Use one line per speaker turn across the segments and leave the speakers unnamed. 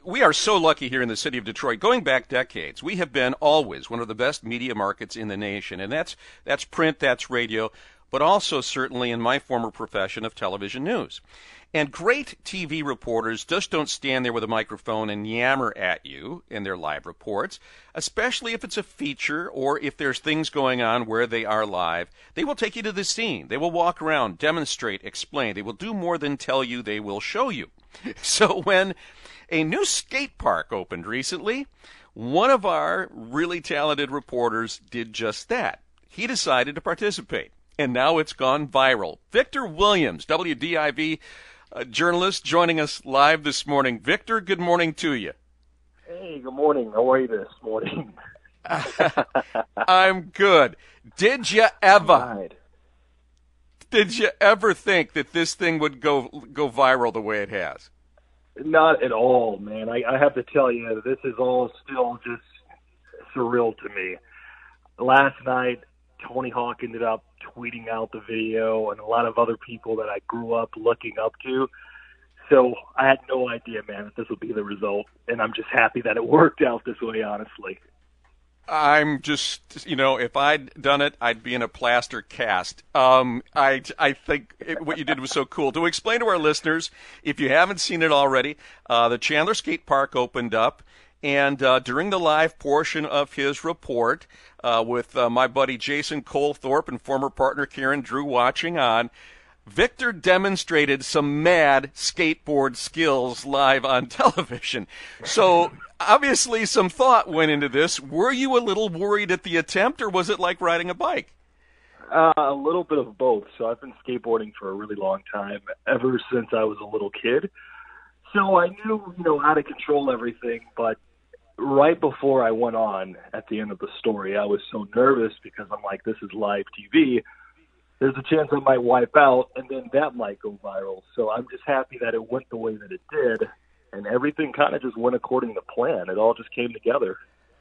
We are so lucky here in the city of Detroit. Going back decades, we have been always one of the best media markets in the nation, and that's print, that's radio, but also certainly in my former profession of television news. And great TV reporters just don't stand there with a microphone and yammer at you in their live reports, especially if it's a feature or if there's things going on where they are live. They will take you to the scene. They will walk around, demonstrate, explain. They will do more than tell you. They will show you. So when a new skate park opened recently, one of our really talented reporters did just that. He decided to participate, and now it's gone viral. Victor Williams, WDIV journalist, joining us live this morning. Victor, good morning to you.
Hey, good morning. How are you this morning?
I'm good. Did you ever think that this thing would go viral the way it has?
Not at all, man. I have to tell you, this is all still just surreal to me. Last night, Tony Hawk ended up tweeting out the video, and a lot of other people that I grew up looking up to. So I had no idea, man, that this would be the result, and I'm just happy that it worked out this way, honestly.
I'm just, if I'd done it, I'd be in a plaster cast. I think what you did was so cool. To explain to our listeners, if you haven't seen it already, the Chandler Skate Park opened up, and during the live portion of his report with my buddy Jason Colethorpe and former partner Karen Drew watching on, Victor demonstrated some mad skateboard skills live on television. So obviously some thought went into this. Were you a little worried at the attempt, or was it like riding a bike?
A little bit of both. So I've been skateboarding for a really long time, ever since I was a little kid. So I knew, how to control everything, but right before I went on at the end of the story, I was so nervous because I'm like, this is live TV. There's a chance I might wipe out, and then that might go viral. So I'm just happy that it went the way that it did, and everything kind of just went according to plan. It all just came together.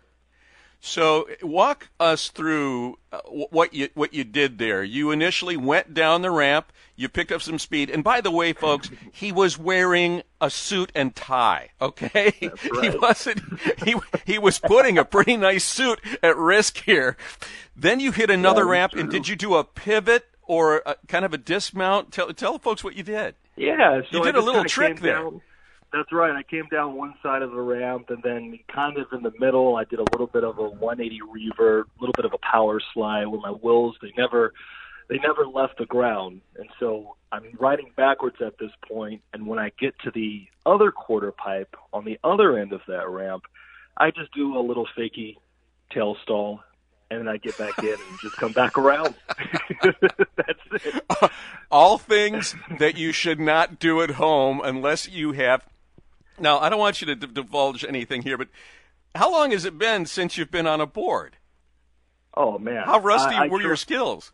So walk us through what you did there. You initially went down the ramp, you picked up some speed, and by the way, folks, he was wearing a suit and tie. Okay,
that's right.
He was putting a pretty nice suit at risk here. Then you hit another ramp,
true.
And did you do a pivot or kind of a dismount? Tell folks what you did.
Yeah, so
you did a little trick there.
That's right. I came down one side of the ramp, and then kind of in the middle, I did a little bit of a 180 revert, a little bit of a power slide with my wheels. They never left the ground, and so I'm riding backwards at this point. And when I get to the other quarter pipe on the other end of that ramp, I just do a little fakey tail stall, and then I get back in and just come back around. That's it.
All things that you should not do at home unless you have. Now, I don't want you to divulge anything here, but how long has it been since you've been on a board?
Oh, man.
How rusty were your skills?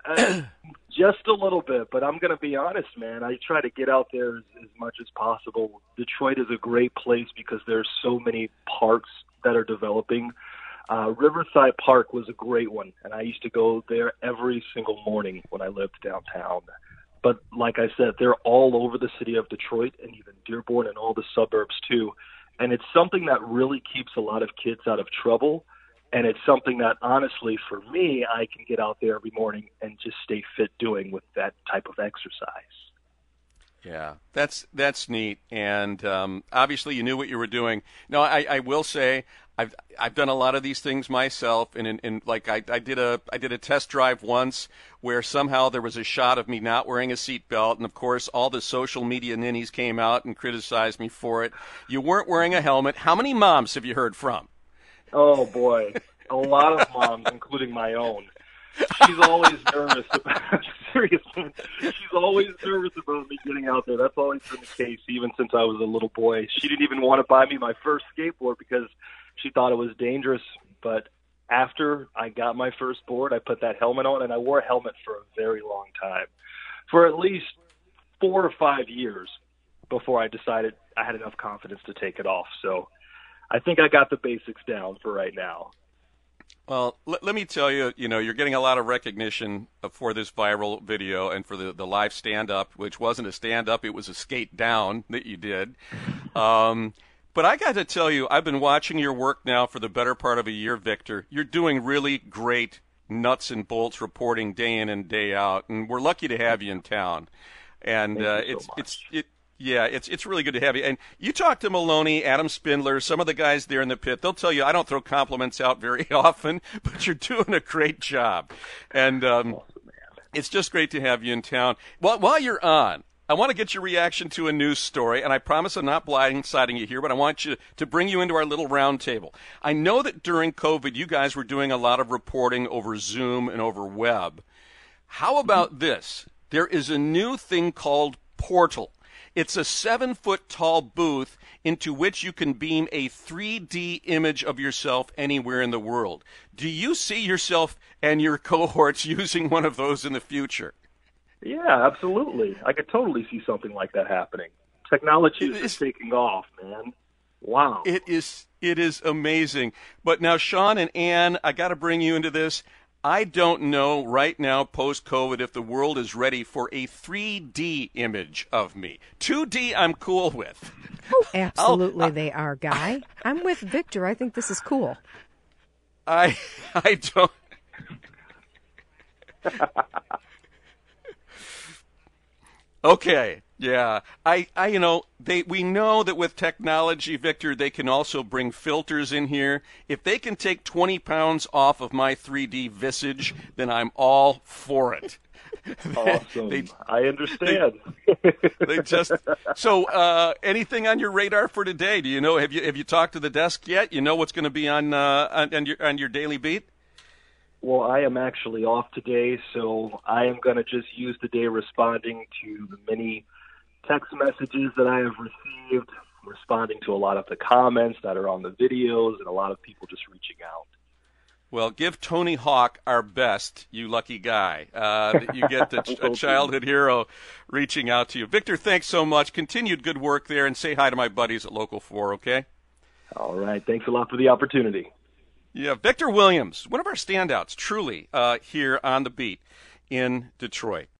Just a little bit, but I'm going to be honest, man. I try to get out there as much as possible. Detroit is a great place because there's so many parks that are developing. Riverside Park was a great one, and I used to go there every single morning when I lived downtown. But like I said, they're all over the city of Detroit and even Dearborn and all the suburbs too. And it's something that really keeps a lot of kids out of trouble. And it's something that, honestly, for me, I can get out there every morning and just stay fit doing with that type of exercise.
Yeah, that's neat. And obviously you knew what you were doing. No, I will say I've done a lot of these things myself, and like I did a test drive once where somehow there was a shot of me not wearing a seatbelt, and of course all the social media ninnies came out and criticized me for it. You weren't wearing a helmet. How many moms have you heard from?
Oh boy, a lot of moms, including my own. She's always nervous about seriously. She's always nervous about me getting out there. That's always been the case, even since I was a little boy. She didn't even want to buy me my first skateboard because she thought it was dangerous. But after I got my first board, I put that helmet on, and I wore a helmet for a very long time, for at least 4 or 5 years before I decided I had enough confidence to take it off. So I think I got the basics down for right now.
Well, let me tell you, you're getting a lot of recognition for this viral video and for the live stand-up, which wasn't a stand-up, it was a skate down that you did. But I got to tell you, I've been watching your work now for the better part of a year, Victor. You're doing really great nuts and bolts reporting day in and day out, and we're lucky to have you in town. And it's really good to have you. And you talk to Maloney, Adam Spindler, some of the guys there in the pit. They'll tell you I don't throw compliments out very often, but you're doing a great job. And it's just great to have you in town. While you're on, I want to get your reaction to a news story, and I promise I'm not blindsiding you here, but I want you to bring you into our little round table. I know that during COVID, you guys were doing a lot of reporting over Zoom and over web. How about this? There is a new thing called Portal. It's a 7-foot-tall booth into which you can beam a 3D image of yourself anywhere in the world. Do you see yourself and your cohorts using one of those in the future?
Yeah, absolutely. I could totally see something like that happening. Technology is taking off, man. Wow.
It is amazing. But now, Sean and Ann, I got to bring you into this. I don't know right now, post-COVID, if the world is ready for a 3D image of me. 2D, I'm cool with.
Oh, absolutely they are, Guy. I'm with Victor. I think this is cool.
I don't... Okay, yeah. We know that with technology, Victor, they can also bring filters in here. If they can take 20 pounds off of my 3D visage, then I'm all for it.
Awesome. I understand.
So, anything on your radar for today? Do you know? Have you talked to the desk yet? You know what's going to be on your daily beat?
Well, I am actually off today, so I am going to just use the day responding to the many text messages that I have received, responding to a lot of the comments that are on the videos, and a lot of people just reaching out.
Well, give Tony Hawk our best, you lucky guy. That you get a childhood hero reaching out to you. Victor, thanks so much. Continued good work there, and say hi to my buddies at Local 4, okay?
All right. Thanks a lot for the opportunity.
Yeah, Victor Williams, one of our standouts, truly, here on the beat in Detroit.